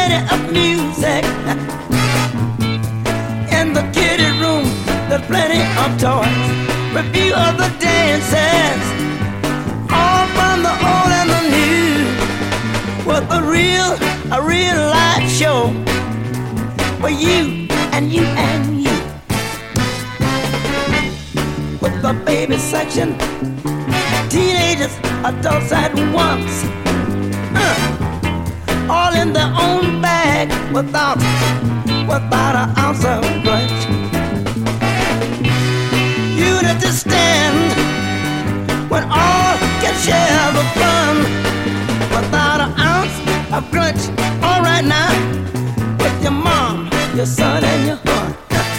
plenty of music. In the kitty room, there's plenty of toys. Review of the dances, all from the old and the new. With a real live show for you and you and you. With the baby section, teenagers, adults at once, all in their own bag without an ounce of grudge. You'd understand when all can share the fun without an ounce of grudge. All right now, with your mom, your son, and your heart.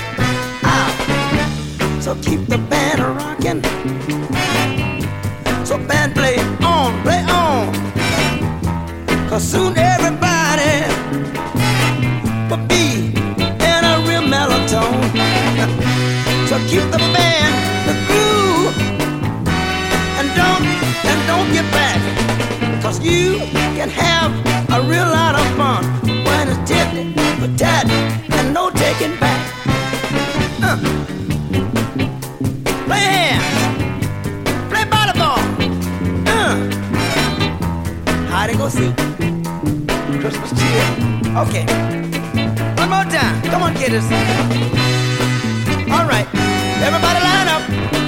So keep the band rocking. So band play on, play on. 'Cause soon everybody will be in a real mellow tone. So keep the band, the groove, and don't get back. 'Cause you can have a real lot of fun when it's tipped with tat and no taking back. Play hand, play volleyball, hide and go seek, Christmas cheer. Okay, one more time, come on kiddos. All right, everybody line up.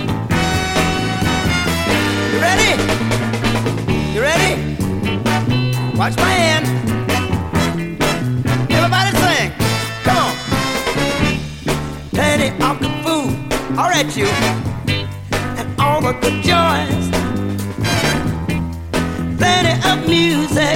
You ready? You ready? Watch my hand. Everybody sing. Come on. Plenty of good food. All right, you. And all the good joys. Plenty of music.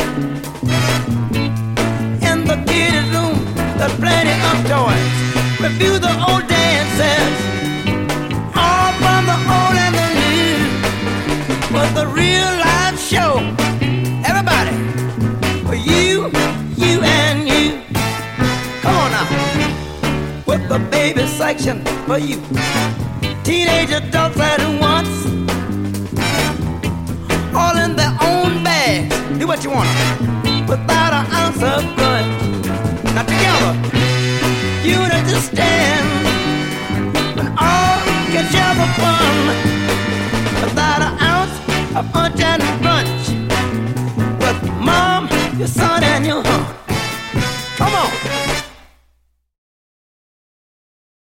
In the kids' room, there's plenty of toys. Review the old dances. All from the old and the new. With the real live show. Everybody. For you, you and you. Come on now. With the baby section for you. Teenage adults at once. All in their own bags. Do what you want. Without an ounce of grudge. Now together, you understand. When all can share the fun. Without an ounce of punch and crunch. With mom, your son, and your heart.